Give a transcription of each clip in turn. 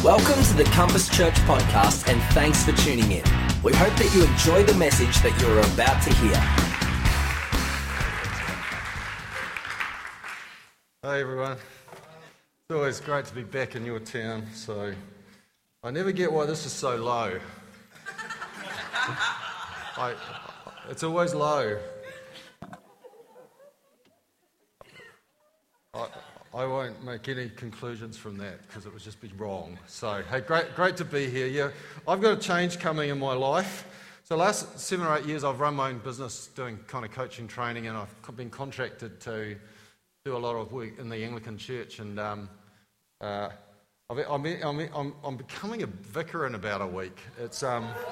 Welcome to the Compass Church podcast, and thanks for tuning in. We hope that you enjoy the message that you're about to hear. Hey everyone, it's always great to be back in your town, so I never get why this is so low. It's always low. I won't make any conclusions from that because it would just be wrong. So, hey, great to be here. Yeah, I've got a change coming in my life. So last 7 or 8 years I've run my own business doing kind of coaching training, and I've been contracted to do a lot of work in the Anglican Church, and I'm becoming a vicar in about a week. It's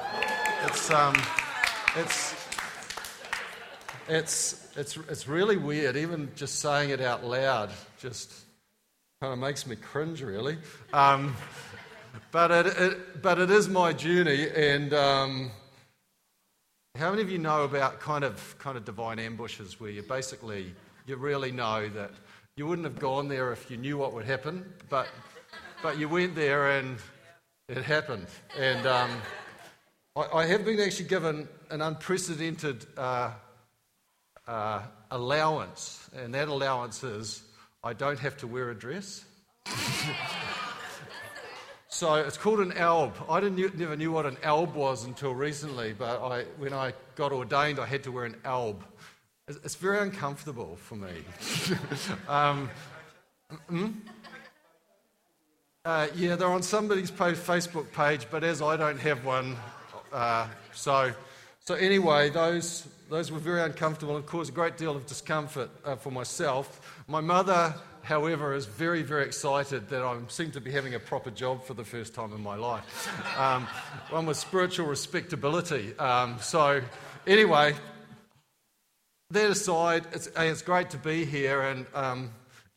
really weird. Even just saying it out loud just kind of makes me cringe, really. But it is my journey, and how many of you know about kind of divine ambushes where you really know that you wouldn't have gone there if you knew what would happen, but you went there and it happened. And I have been actually given an unprecedented allowance, and that allowance is I don't have to wear a dress. So it's called an alb. I never knew what an alb was until recently, but when I got ordained, I had to wear an alb. It's very uncomfortable for me. Yeah, they're on somebody's Facebook page, but as I don't have one, so anyway, those were very uncomfortable and caused a great deal of discomfort for myself. My mother, however, is very, very excited that I seem to be having a proper job for the first time in my life. One with spiritual respectability. So anyway, that aside, it's great to be here, and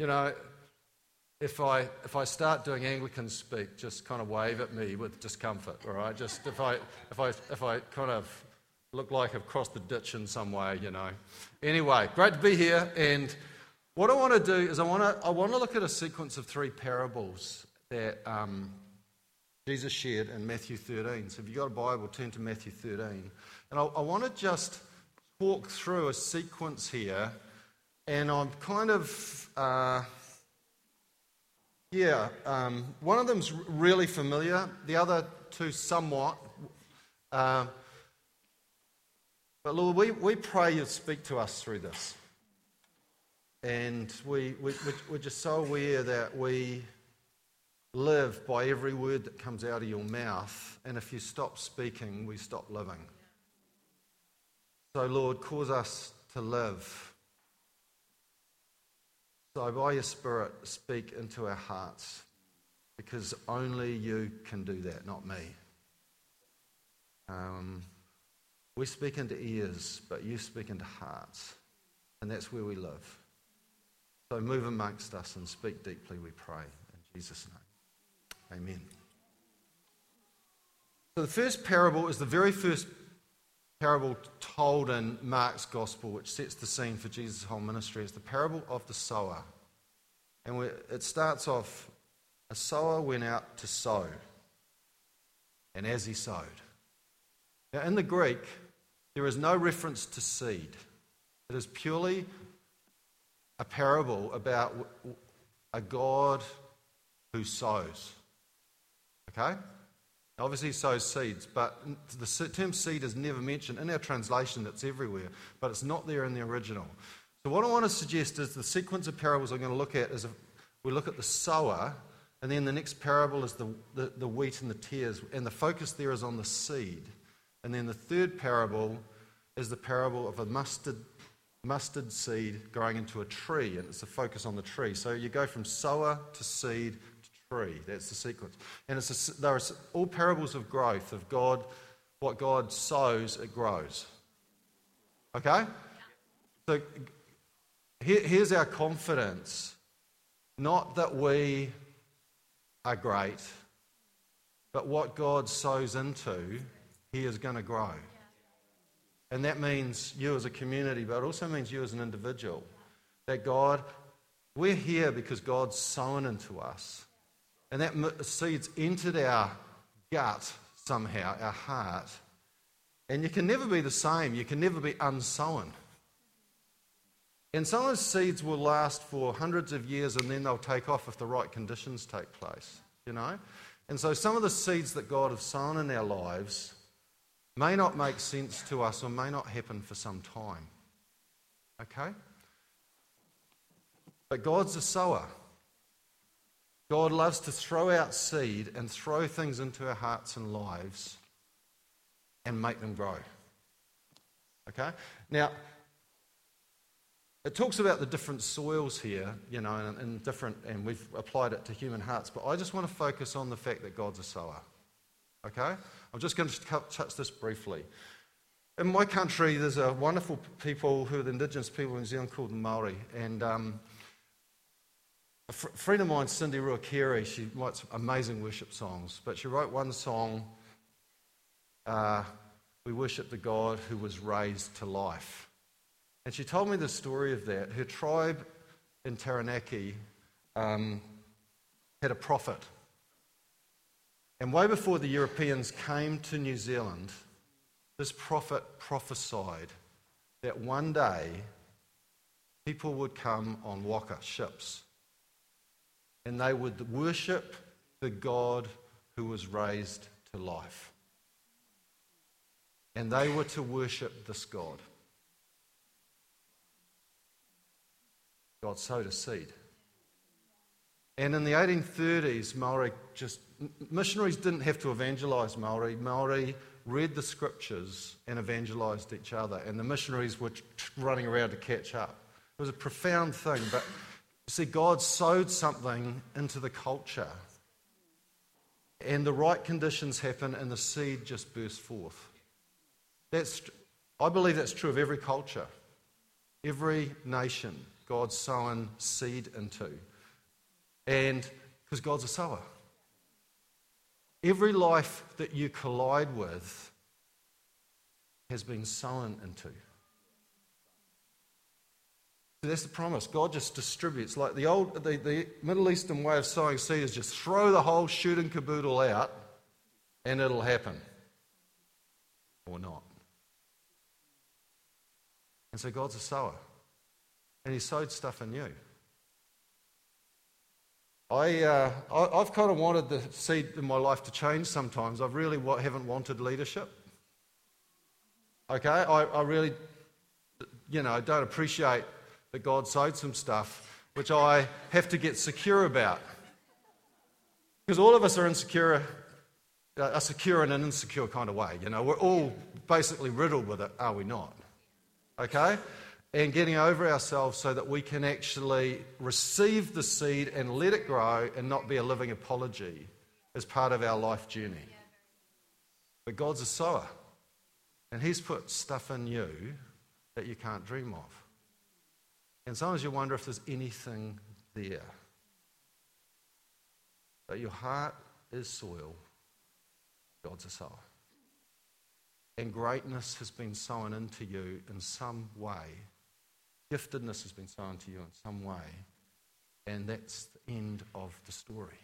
if I start doing Anglican speak, just kind of wave at me with discomfort, all right? Just if I kind of look like I've crossed the ditch in some way, Anyway, great to be here, and what I want to do is I want to look at a sequence of 3 parables that Jesus shared in Matthew 13. So if you've got a Bible, turn to Matthew 13, and I want to just walk through a sequence here, and I'm kind of one of them's really familiar, the other 2 somewhat, but Lord, we pray you speak to us through this, and we're just so aware that we live by every word that comes out of your mouth, and if you stop speaking, we stop living. So Lord, cause us to live. So by your Spirit, speak into our hearts, because only you can do that, not me. We speak into ears, but you speak into hearts, and that's where we live. So move amongst us and speak deeply, we pray, in Jesus' name. Amen. So the first parable is the very first parable told in Mark's Gospel, which sets the scene for Jesus' whole ministry. It's the parable of the sower. And it starts off, a sower went out to sow, and as he sowed. Now in the Greek, there is no reference to seed. It is purely a parable about a God who sows. Okay? Obviously he sows seeds, but the term seed is never mentioned. In our translation it's everywhere, but it's not there in the original. So what I want to suggest is the sequence of parables I'm going to look at is we look at the sower, and then the next parable is the wheat and the tares, and the focus there is on the seed. And then the third parable is the parable of a mustard seed growing into a tree, and it's a focus on the tree. So you go from sower to seed to tree. That's the sequence. And there are all parables of growth, of God. What God sows, it grows. Okay? So here's our confidence. Not that we are great, but what God sows into, he is going to grow. And that means you as a community, but it also means you as an individual. That God, we're here because God's sown into us. and that seed's entered our gut somehow, our heart, and you can never be the same. You can never be unsown. And some of those seeds will last for hundreds of years, and then they'll take off if the right conditions take place, you know? And so some of the seeds that God has sown in our lives may not make sense to us or may not happen for some time. Okay? But God's a sower. God loves to throw out seed and throw things into our hearts and lives and make them grow. Okay? Now, it talks about the different soils here, you know, and we've applied it to human hearts, but I just want to focus on the fact that God's a sower. Okay? I'm just going to touch this briefly. In my country, there's a wonderful people who are the indigenous people in New Zealand called the Māori, and a friend of mine, Cindy Ruakere, she writes amazing worship songs, but she wrote one song, We Worship the God Who Was Raised to Life. And she told me the story of that. Her tribe in Taranaki had a prophet. And way before the Europeans came to New Zealand, this prophet prophesied that one day people would come on waka ships and they would worship the God who was raised to life. And they were to worship this God. God sowed a seed. And in the 1830s, missionaries didn't have to evangelise Maori. Maori read the scriptures and evangelised each other, and the missionaries were running around to catch up. It was a profound thing, but you see, God sowed something into the culture, and the right conditions happen, and the seed just burst forth. I believe that's true of every culture, every nation. God's sowing seed into. And because God's a sower. Every life that you collide with has been sown into. So that's the promise. God just distributes. Like the Middle Eastern way of sowing seed is just throw the whole shoot and caboodle out and it'll happen. Or not. And so God's a sower. And he sowed stuff in you. I've kind of wanted the seed in my life to change sometimes. I really haven't wanted leadership. Okay? I really, don't appreciate that God sowed some stuff which I have to get secure about. Because all of us are secure in an insecure kind of way. We're all basically riddled with it, are we not? Okay? And getting over ourselves so that we can actually receive the seed and let it grow and not be a living apology as part of our life journey. But God's a sower. And he's put stuff in you that you can't dream of. And sometimes you wonder if there's anything there. But your heart is soil. God's a sower. And greatness has been sown into you in some way. Giftedness has been sown to you in some way, and that's the end of the story.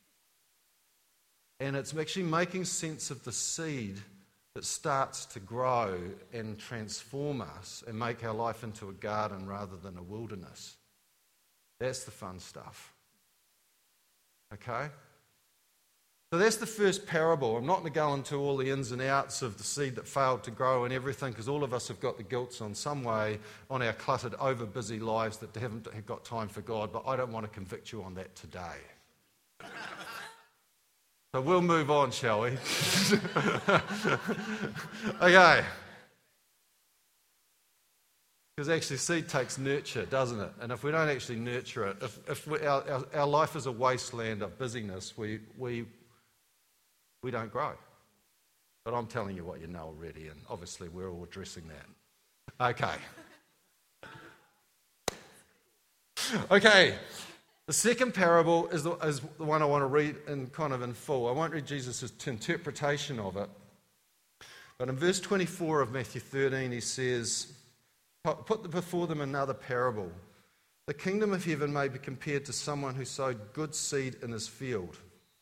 And it's actually making sense of the seed that starts to grow and transform us and make our life into a garden rather than a wilderness. That's the fun stuff. Okay? So that's the first parable. I'm not going to go into all the ins and outs of the seed that failed to grow and everything, because all of us have got the guilt on some way on our cluttered, over-busy lives that haven't got time for God, but I don't want to convict you on that today. So we'll move on, shall we? Okay. Because actually seed takes nurture, doesn't it? And if we don't actually nurture it, if our life is a wasteland of busyness, we don't grow. But I'm telling you what you know already, and obviously we're all addressing that. Okay. The second parable is the one I want to read in full. I won't read Jesus' interpretation of it. But in verse 24 of Matthew 13, he says, "Put before them another parable. The kingdom of heaven may be compared to someone who sowed good seed in his field.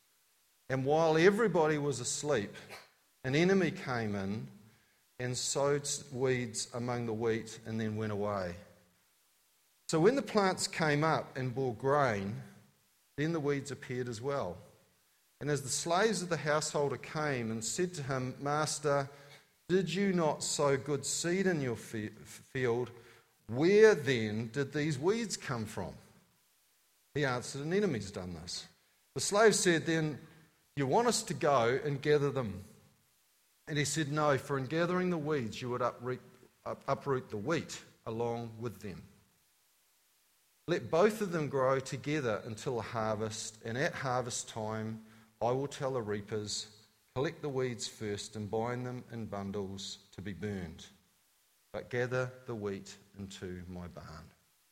And while everybody was asleep, an enemy came in and sowed weeds among the wheat and then went away. So when the plants came up and bore grain, then the weeds appeared as well. And as the slaves of the householder came and said to him, Master, did you not sow good seed in your field? Where then did these weeds come from? He answered, an enemy's done this. The slave said, then you want us to go and gather them? And he said, no, for in gathering the weeds you would uproot the wheat along with them. Let both of them grow together until the harvest, and at harvest time I will tell the reapers, collect the weeds first and bind them in bundles to be burned, but gather the wheat into my barn.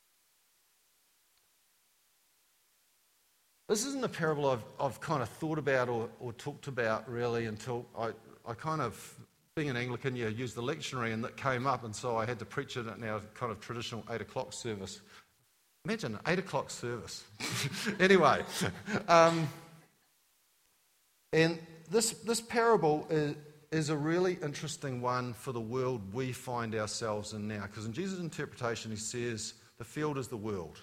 This isn't a parable I've kind of thought about or talked about really until I kind of, being an Anglican, used the lectionary and that came up, and so I had to preach it in our kind of traditional 8 o'clock service. Imagine an 8 o'clock service. Anyway, and this parable is a really interesting one for the world we find ourselves in now, because in Jesus' interpretation he says the field is the world.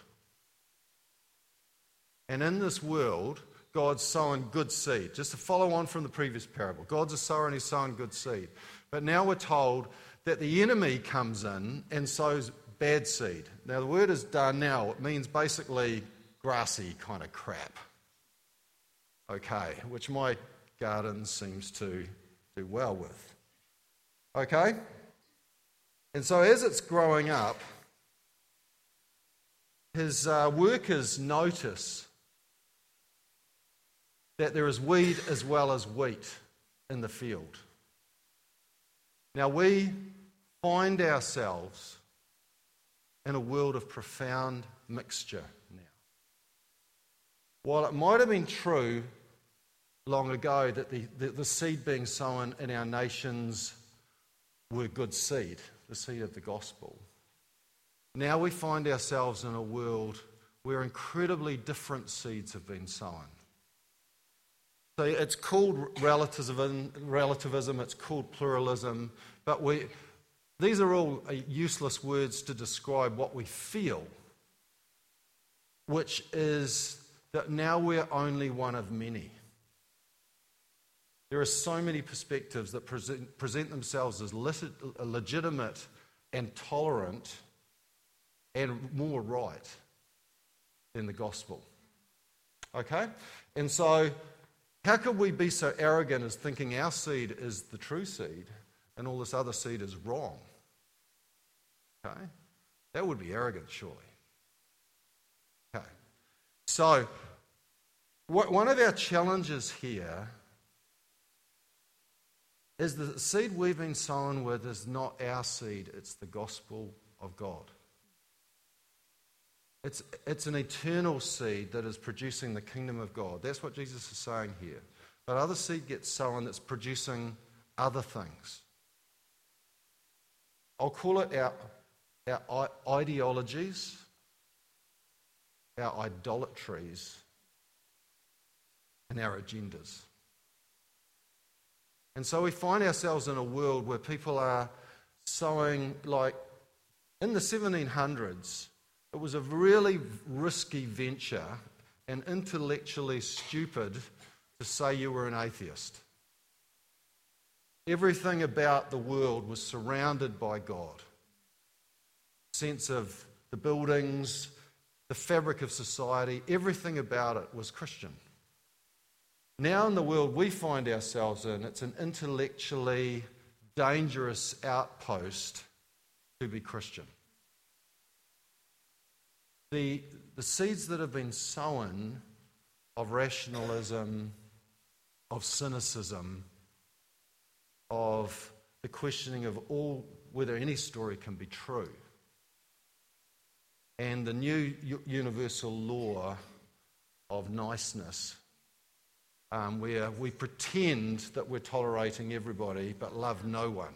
And in this world, God's sowing good seed. Just to follow on from the previous parable, God's a sower and he's sowing good seed. But now we're told that the enemy comes in and sows bad seed. Now the word is darnel. It means basically grassy kind of crap. Okay, which my garden seems to do well with. Okay? And so as it's growing up, his workers notice that there is weed as well as wheat in the field. Now we find ourselves in a world of profound mixture now. While it might have been true long ago that the seed being sown in our nations were good seed, the seed of the gospel, now we find ourselves in a world where incredibly different seeds have been sown. So it's called relativism, it's called pluralism, but these are all useless words to describe what we feel, which is that now we're only one of many. There are so many perspectives that present themselves as legitimate and tolerant and more right than the gospel. Okay? And so how could we be so arrogant as thinking our seed is the true seed and all this other seed is wrong? Okay? That would be arrogant, surely. Okay. So, one of our challenges here is the seed we've been sown with is not our seed, it's the gospel of God. It's an eternal seed that is producing the kingdom of God. That's what Jesus is saying here. But other seed gets sown that's producing other things. I'll call it our ideologies, our idolatries, and our agendas. And so we find ourselves in a world where people are sowing, like in the 1700s, it was a really risky venture and intellectually stupid to say you were an atheist. Everything about the world was surrounded by God. Sense of the buildings, the fabric of society, everything about it was Christian. Now in the world we find ourselves in, it's an intellectually dangerous outpost to be Christian. The seeds that have been sown of rationalism, of cynicism, of the questioning of whether any story can be true, and the new universal law of niceness, where we pretend that we're tolerating everybody but love no one.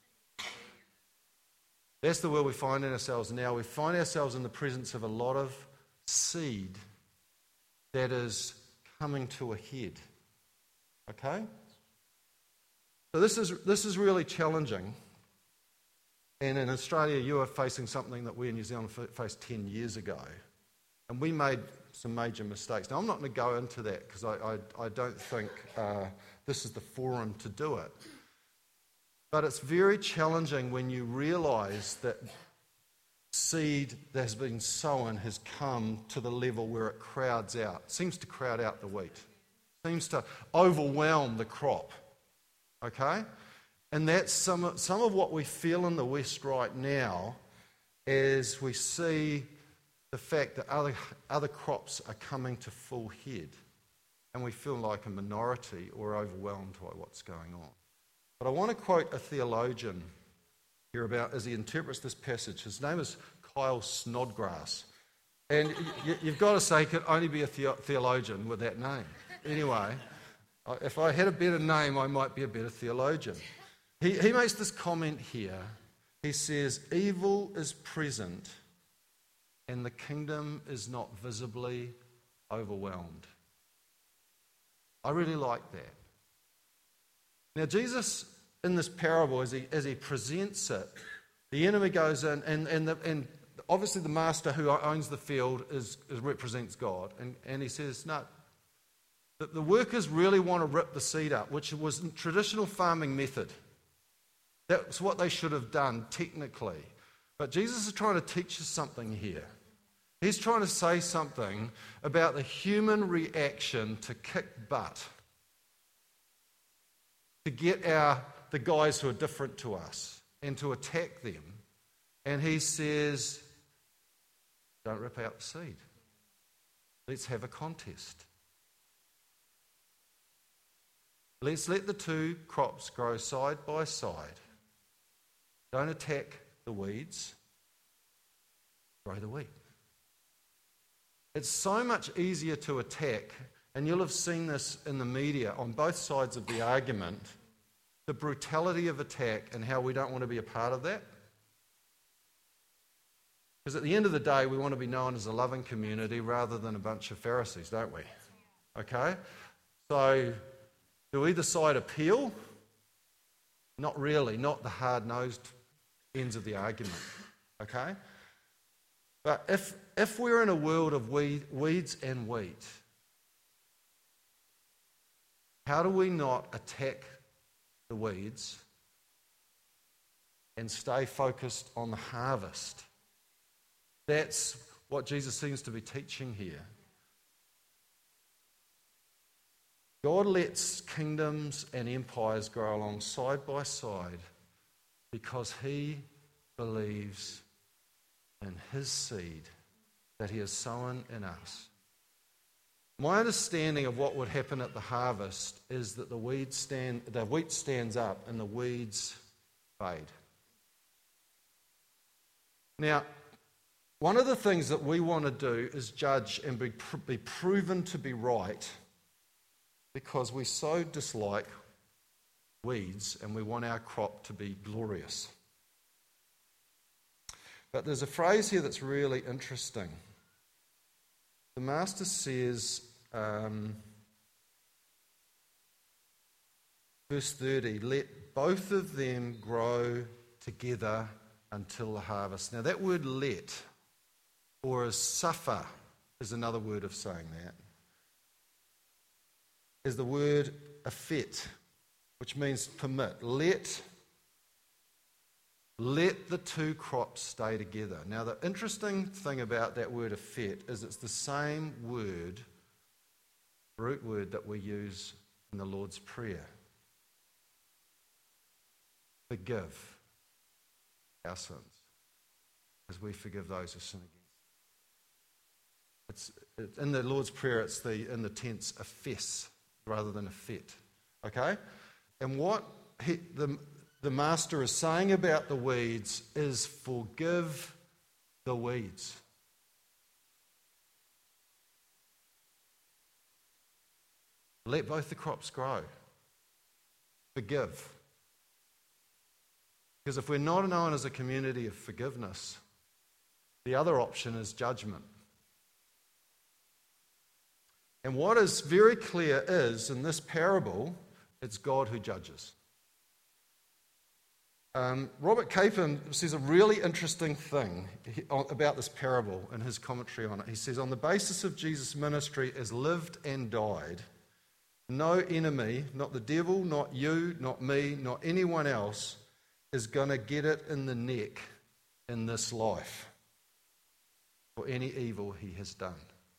That's the world we find ourselves now. We find ourselves in the presence of a lot of seed that is coming to a head. Okay? So this is really challenging. And in Australia, you are facing something that we in New Zealand faced 10 years ago. And we made some major mistakes. Now, I'm not going to go into that because I don't think this is the forum to do it. But it's very challenging when you realise that seed that has been sown has come to the level where it crowds out, seems to crowd out the wheat, seems to overwhelm the crop. Okay? And that's some of what we feel in the West right now as we see the fact that other crops are coming to full head and we feel like a minority or overwhelmed by what's going on. But I want to quote a theologian here about as he interprets this passage. His name is Kyle Snodgrass. And you've got to say he could only be a theologian with that name. Anyway, if I had a better name, I might be a better theologian. He makes this comment here. He says, evil is present and the kingdom is not visibly overwhelmed. I really like that. Now, Jesus, in this parable, as he presents it, the enemy goes in, and obviously the master who owns the field represents God, and he says, no, the workers really want to rip the seed up, which was a traditional farming method. That's what they should have done, technically. But Jesus is trying to teach us something here. He's trying to say something about the human reaction to kick butt, to get the guys who are different to us and to attack them. And he says, don't rip out the seed. Let's have a contest. Let's let the two crops grow side by side. Don't attack the weeds. Grow the wheat. It's so much easier to attack, and you'll have seen this in the media on both sides of the argument, the brutality of attack and how we don't want to be a part of that. Because at the end of the day, we want to be known as a loving community rather than a bunch of Pharisees, don't we? Okay? So, do either side appeal? Not really, not the hard-nosed ends of the argument. Okay? But if we're in a world of weeds and wheat, how do we not attack the weeds and stay focused on the harvest? That's what Jesus seems to be teaching here. God lets kingdoms and empires grow along side by side because he believes in his seed that he has sown in us. My understanding of what would happen at the harvest is that the wheat stands up and the weeds fade. Now, one of the things that we want to do is judge and be proven to be right because we so dislike weeds and we want our crop to be glorious. But there's a phrase here that's really interesting. The master says, verse 30, let both of them grow together until the harvest. Now that word let, or as suffer, is another word of saying that, is the word afet, which means permit. Let the two crops stay together. Now, the interesting thing about that word afet is it's the same word, root word, that we use in the Lord's Prayer. Forgive our sins, as we forgive those who sin against us. In the Lord's Prayer, it's in the tense afes rather than afet. Okay? And what the master is saying about the weeds is forgive the weeds. Let both the crops grow. Forgive. Because if we're not known as a community of forgiveness, the other option is judgment. And what is very clear is, in this parable, it's God who judges. Robert Capon says a really interesting thing about this parable in his commentary on it. He says, on the basis of Jesus' ministry as lived and died, no enemy, not the devil, not you, not me, not anyone else, is going to get it in the neck in this life for any evil he has done.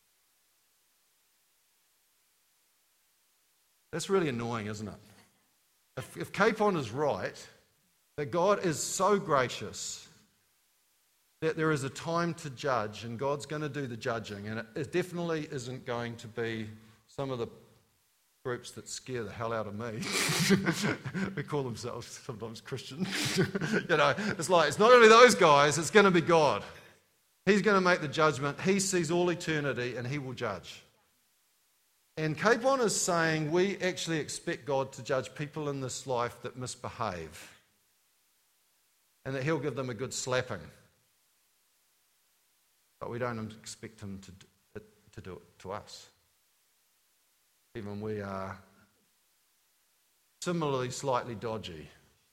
That's really annoying, isn't it? If Capon is right, that God is so gracious that there is a time to judge and God's going to do the judging, and it definitely isn't going to be some of the groups that scare the hell out of me. They call themselves sometimes Christian. It's like, it's not going to be those guys, it's going to be God. He's going to make the judgment. He sees all eternity and he will judge. And Capon is saying we actually expect God to judge people in this life that misbehave, and that he'll give them a good slapping. But we don't expect him to do it to us. Even we are similarly slightly dodgy.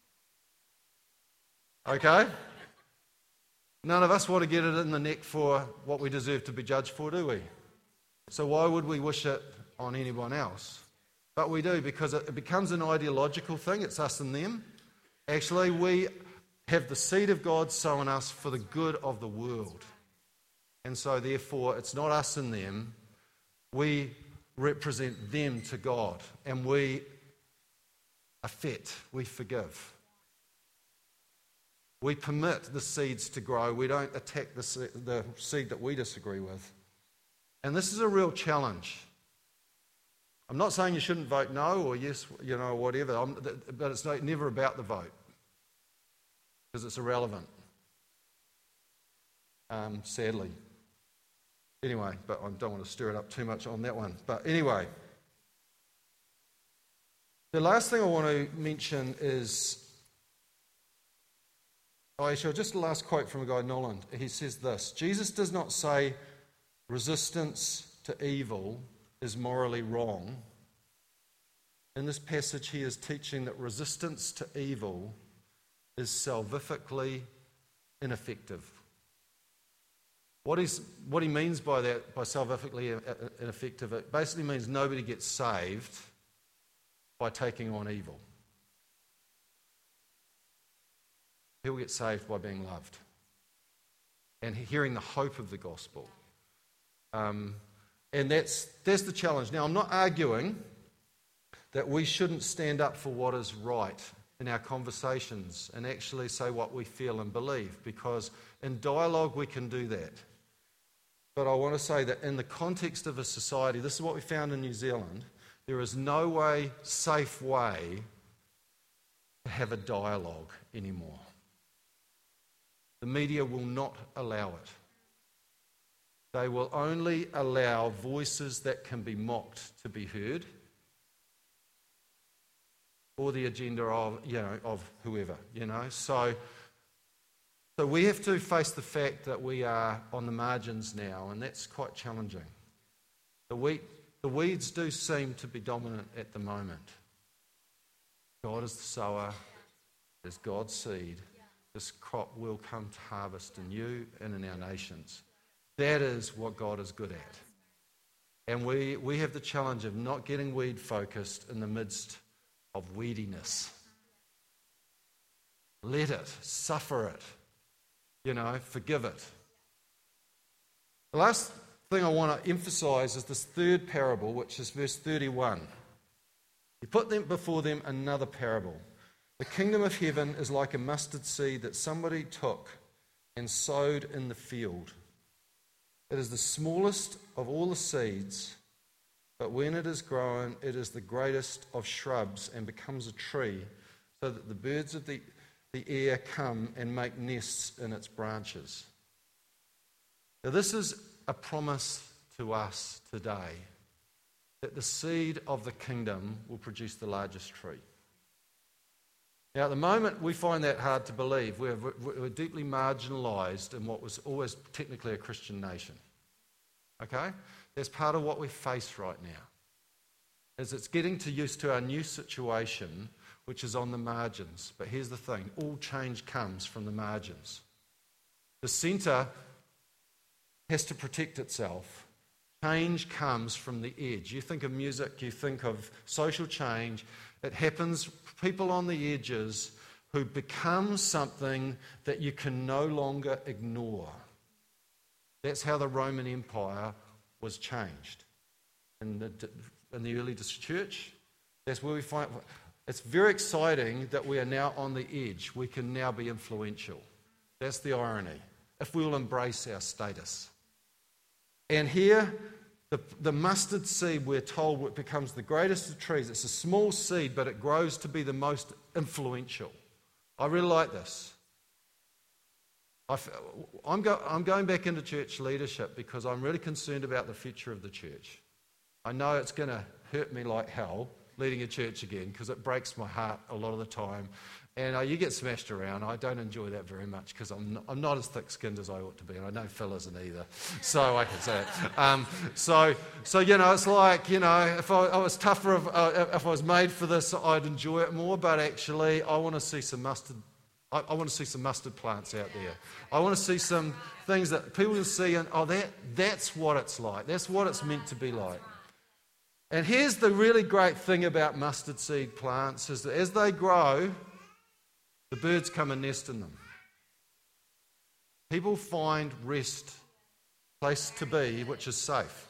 Okay? None of us want to get it in the neck for what we deserve to be judged for, do we? So why would we wish it on anyone else? But we do, because it becomes an ideological thing. It's us and them. Actually, we have the seed of God sown us for the good of the world. And so therefore, it's not us and them. We represent them to God, and we affect, we forgive. We permit the seeds to grow. We don't attack the seed that we disagree with. And this is a real challenge. I'm not saying you shouldn't vote no or yes, whatever, but it's never about the vote, because it's irrelevant, sadly. Anyway, but I don't want to stir it up too much on that one. But anyway, the last thing I want to mention is, just the last quote from a guy, Noland. He says this: Jesus does not say resistance to evil is morally wrong. In this passage, he is teaching that resistance to evil is salvifically ineffective. What he means by that, by salvifically ineffective, it basically means nobody gets saved by taking on evil. People get saved by being loved and hearing the hope of the gospel. And that's the challenge. Now, I'm not arguing that we shouldn't stand up for what is right in our conversations and actually say what we feel and believe, because in dialogue we can do that. But I want to say that in the context of a society, this is what we found in New Zealand, there is no safe way to have a dialogue anymore. The media will not allow it. They will only allow voices that can be mocked to be heard, or the agenda of whoever, So we have to face the fact that we are on the margins now, and that's quite challenging. The weeds do seem to be dominant at the moment. God is the sower, there's God's seed. This crop will come to harvest in you and in our nations. That is what God is good at. And we have the challenge of not getting weed focused in the midst of weediness. Let it, suffer it, forgive it. The last thing I want to emphasize is this third parable, which is verse 31. He put them before them another parable. The kingdom of heaven is like a mustard seed that somebody took and sowed in the field. It is the smallest of all the seeds, but when it is grown, it is the greatest of shrubs and becomes a tree, so that the birds of the air come and make nests in its branches. Now, this is a promise to us today, that the seed of the kingdom will produce the largest tree. Now, at the moment, we find that hard to believe. We're deeply marginalised in what was always technically a Christian nation. Okay? That's part of what we face right now. Is it's getting used to our new situation, which is on the margins. But here's the thing, all change comes from the margins. The centre has to protect itself. Change comes from the edge. You think of music, you think of social change. It happens, people on the edges who become something that you can no longer ignore. That's how the Roman Empire was changed. In the early church, that's where we find, it's very exciting that we are now on the edge. We can now be influential. That's the irony, if we will embrace our status. And here, the mustard seed, we're told, it becomes the greatest of trees. It's a small seed, but it grows to be the most influential. I really like this. I'm going back into church leadership because I'm really concerned about the future of the church. I know it's going to hurt me like hell leading a church again because it breaks my heart a lot of the time. And you get smashed around. I don't enjoy that very much because I'm not as thick-skinned as I ought to be, and I know Phil isn't either, so I can say it. So it's like, if I was tougher, if I was made for this, I'd enjoy it more. But actually, I want to see some mustard. I want to see some mustard plants out there. I want to see some things that people can see, and that's what it's like. That's what it's meant to be like. And here's the really great thing about mustard seed plants is that as they grow, the birds come and nest in them. People find rest, place to be, which is safe.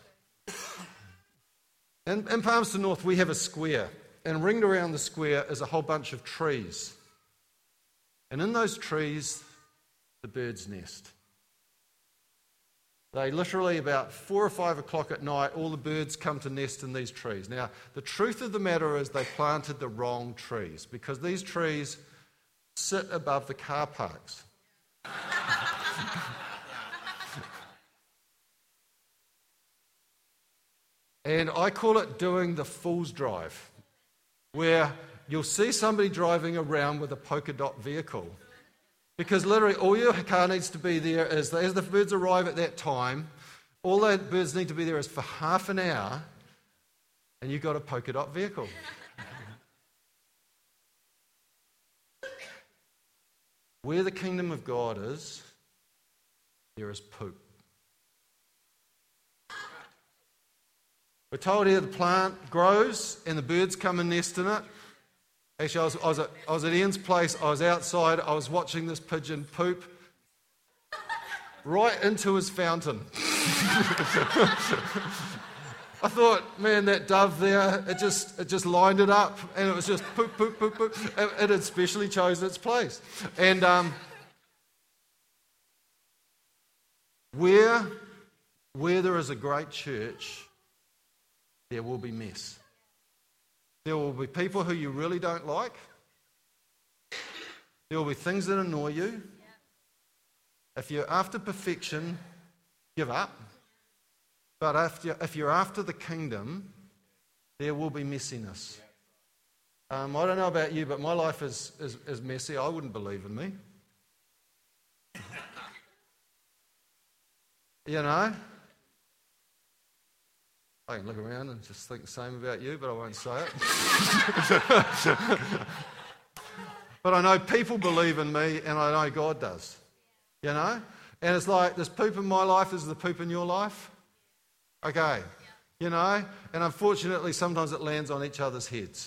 In Palmerston North, we have a square, and ringed around the square is a whole bunch of trees. And in those trees, the birds nest. They literally, about 4 or 5 o'clock at night, all the birds come to nest in these trees. Now, the truth of the matter is they planted the wrong trees, because these trees sit above the car parks. And I call it doing the fool's drive, where you'll see somebody driving around with a polka dot vehicle. Because literally all your car needs to be there is, as the birds arrive at that time, all the birds need to be there is for half an hour, and you've got a polka dot vehicle. Where the kingdom of God is, there is poop. We're told here the plant grows and the birds come and nest in it. Actually, I was at Ian's place, I was outside, I was watching this pigeon poop right into his fountain. I thought, man, that dove there, it just lined it up, and it was just poop, poop, poop, poop. It had specially chosen its place. And where there is a great church, there will be mess. There will be people who you really don't like. There will be things that annoy you. If you're after perfection, give up. But if you're after the kingdom, there will be messiness. I don't know about you, but my life is messy. I wouldn't believe in me. I can look around and just think the same about you, but I won't say it. But I know people believe in me, and I know God does. And it's like, there's poop in my life, is the poop in your life? Okay. And unfortunately, sometimes it lands on each other's heads.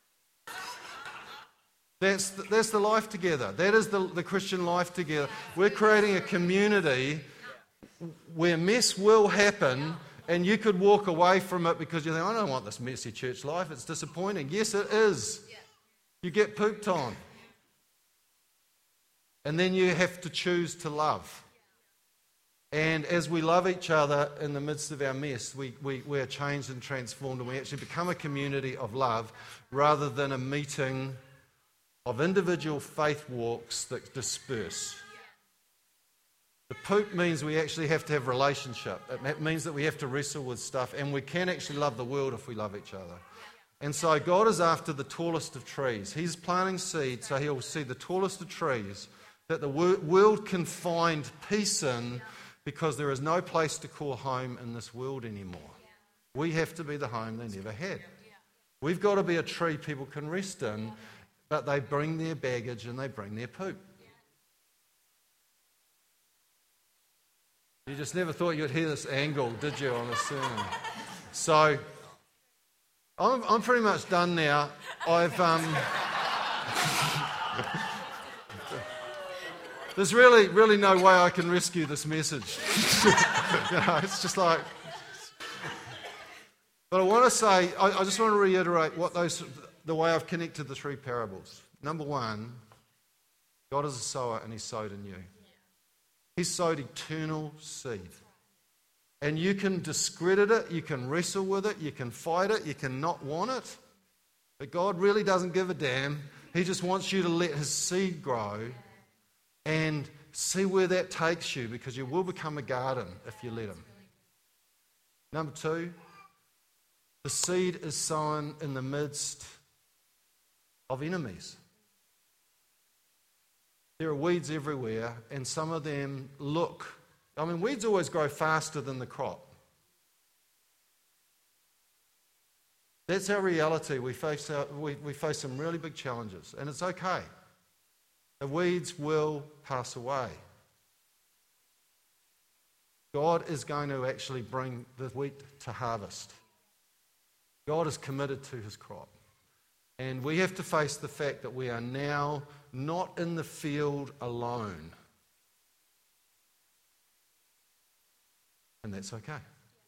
That's the life together. That is the Christian life together. We're creating a community where mess will happen, and you could walk away from it because you think, I don't want this messy church life. It's disappointing. Yes, it is. You get pooped on. And then you have to choose to love. And as we love each other in the midst of our mess, we are changed and transformed, and we actually become a community of love rather than a meeting of individual faith walks that disperse. The poop means we actually have to have relationship. It means that we have to wrestle with stuff, and we can actually love the world if we love each other. And so God is after the tallest of trees. He's planting seed, so he'll see the tallest of trees that the world can find peace in, because there is no place to call home in this world anymore. We have to be the home they never had. We've got to be a tree people can rest in, but they bring their baggage and they bring their poop. You just never thought you'd hear this angle, did you, on a sermon? So, I'm pretty much done now. There's really no way I can rescue this message. It's just like... But I want to say, I just want to reiterate the way I've connected the three parables. Number one, God is a sower and He sowed in you. He sowed eternal seed. And you can discredit it, you can wrestle with it, you can fight it, you can not want it. But God really doesn't give a damn. He just wants you to let His seed grow and see where that takes you, because you will become a garden if you let Him. Number two, the seed is sown in the midst of enemies. There are weeds everywhere, and some of them weeds always grow faster than the crop. That's our reality. We face some really big challenges, and it's okay. The weeds will pass away. God is going to actually bring the wheat to harvest. God is committed to His crop. And we have to face the fact that we are now not in the field alone. And that's okay.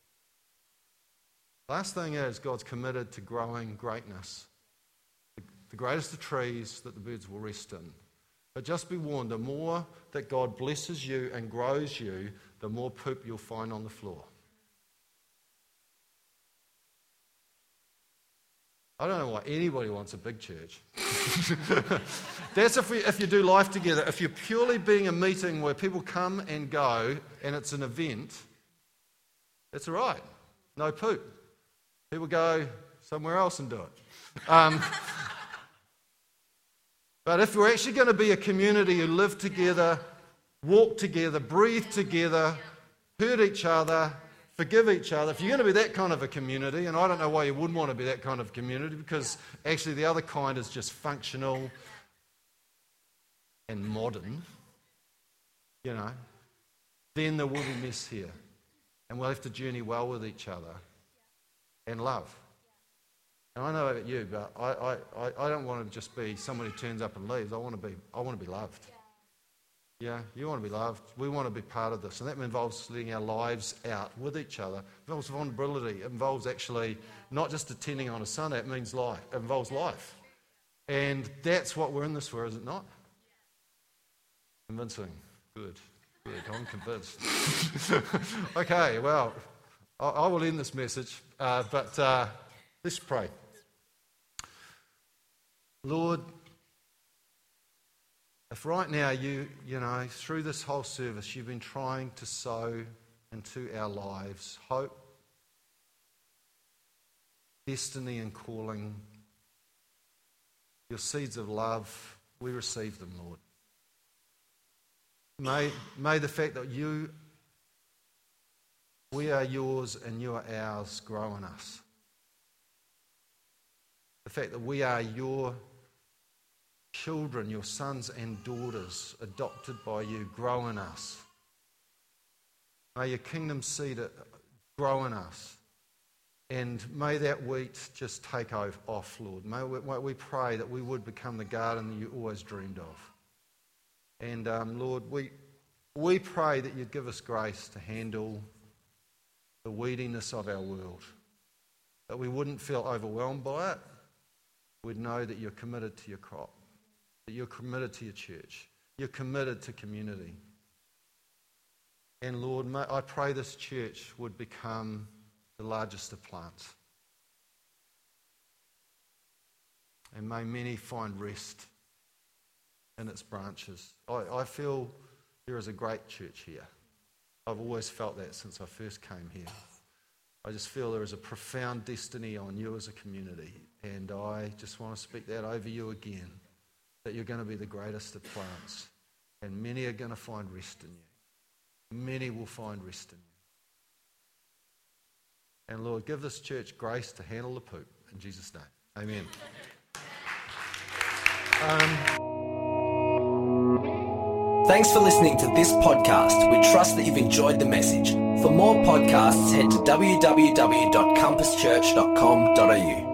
Last thing is, God's committed to growing greatness. The greatest of trees that the birds will rest in. But just be warned, the more that God blesses you and grows you, the more poop you'll find on the floor. I don't know why anybody wants a big church. That's if you do life together. If you're purely being a meeting where people come and go and it's an event, that's all right. No poop. People go somewhere else and do it. But if we're actually going to be a community who live together, walk together, breathe together, hurt each other, forgive each other, if you're going to be that kind of a community, and I don't know why you wouldn't want to be that kind of community, because actually the other kind is just functional and modern, then there will be mess here. And we'll have to journey well with each other and love. And I know about you, but I don't want to just be someone who turns up and leaves. I want to be loved. Yeah, you want to be loved. We want to be part of this. And that involves letting our lives out with each other. It involves vulnerability. It involves actually not just attending on a Sunday. It means life. It involves life. And that's what we're in this for, is it not? Convincing. Good. I'm convinced. Okay, well, I will end this message. But let's pray. Lord, if right now you through this whole service you've been trying to sow into our lives hope, destiny and calling, your seeds of love, we receive them, Lord. May the fact that we are yours and you are ours grow in us. The fact that we are your children, your sons and daughters, adopted by you, grow in us. May your kingdom seed grow in us. And may that wheat just take off, Lord. May we pray that we would become the garden that you always dreamed of. And Lord, we pray that you'd give us grace to handle the weediness of our world. That we wouldn't feel overwhelmed by it. We'd know that you're committed to your crop. That you're committed to your church. You're committed to community. And Lord, I pray this church would become the largest of plants. And may many find rest in its branches. I feel there is a great church here. I've always felt that since I first came here. I just feel there is a profound destiny on you as a community. And I just want to speak that over you again. That you're going to be the greatest of plants. And many are going to find rest in you. many will find rest in you. And Lord, give this church grace to handle the poop. In Jesus' name. Amen. Thanks for listening to this podcast. We trust that you've enjoyed the message. For more podcasts, head to www.compasschurch.com.au.